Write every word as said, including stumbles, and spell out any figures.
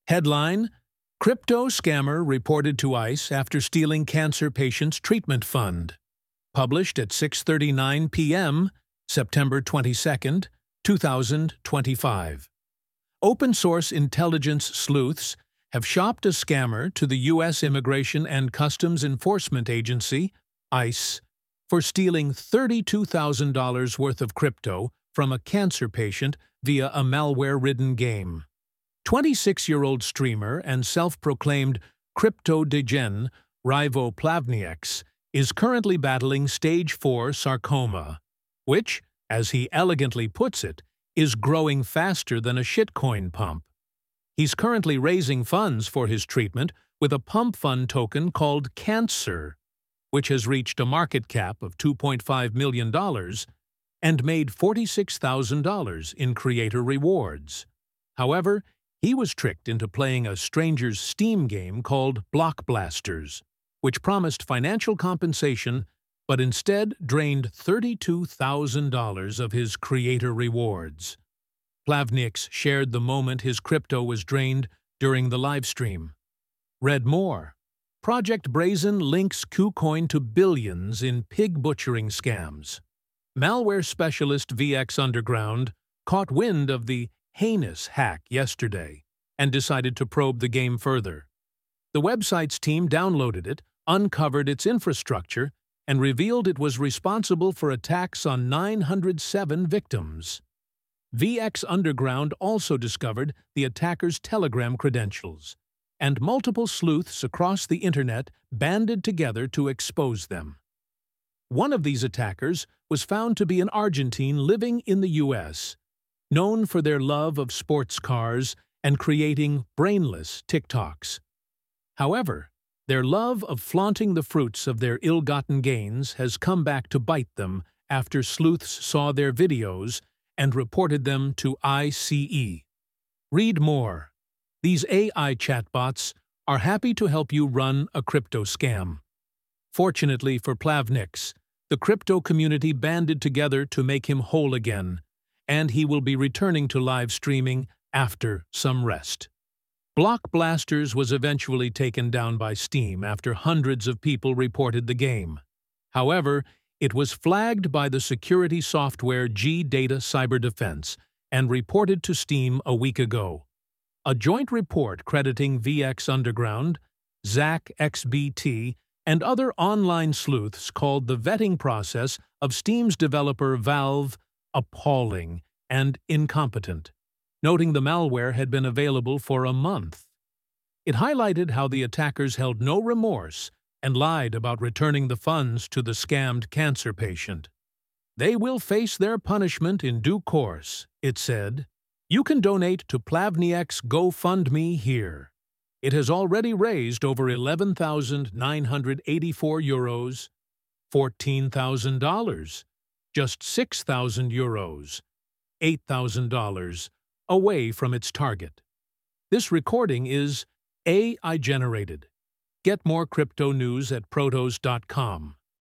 Headline: Crypto scammer reported to ICE after stealing cancer patient's treatment fund. Published at six thirty-nine p m, September twenty-second, two thousand twenty-five. Open-source intelligence sleuths have shopped a scammer to the U S Immigration and Customs Enforcement Agency, ICE, for stealing thirty-two thousand dollars worth of crypto from a cancer patient via a malware-ridden game. twenty-six-year-old streamer and self-proclaimed crypto degen Rivo Plavnieks is currently battling stage four sarcoma, which, as he elegantly puts it, is growing faster than a shitcoin pump. He's currently raising funds for his treatment with a pump fund token called Cancer, which has reached a market cap of two point five million dollars and made forty-six thousand dollars in creator rewards. However, he was tricked into playing a stranger's Steam game called Block Blasters, which promised financial compensation but instead drained thirty-two thousand dollars of his creator rewards. Plavnieks shared the moment his crypto was drained during the livestream. Read more. Project Brazen links KuCoin to billions in pig butchering scams. Malware specialist V X Underground caught wind of the heinous hack yesterday and decided to probe the game further. The website's team downloaded it, uncovered its infrastructure, and revealed it was responsible for attacks on nine hundred seven victims. V X Underground also discovered the attacker's Telegram credentials, and multiple sleuths across the internet banded together to expose them. One of these attackers was found to be an Argentine living in the U S, known for their love of sports cars and creating brainless TikToks. However, their love of flaunting the fruits of their ill-gotten gains has come back to bite them after sleuths saw their videos and reported them to ICE. Read more. These A I chatbots are happy to help you run a crypto scam. Fortunately for Plavnieks, the crypto community banded together to make him whole again, and he will be returning to live streaming after some rest. Block Blasters was eventually taken down by Steam after hundreds of people reported the game. However, it was flagged by the security software G-Data Cyber Defense and reported to Steam a week ago. A joint report crediting V X Underground, Zach X B T, and other online sleuths called the vetting process of Steam's developer Valve appalling and incompetent, noting the malware had been available for a month. It highlighted how the attackers held no remorse and lied about returning the funds to the scammed cancer patient. They will face their punishment in due course, it said. You can donate to Plavnieks' GoFundMe here. It has already raised over eleven thousand nine hundred eighty-four euros, fourteen thousand dollars, just six thousand euros, eight thousand dollars, away from its target. This recording is A I generated. Get more crypto news at protos dot com.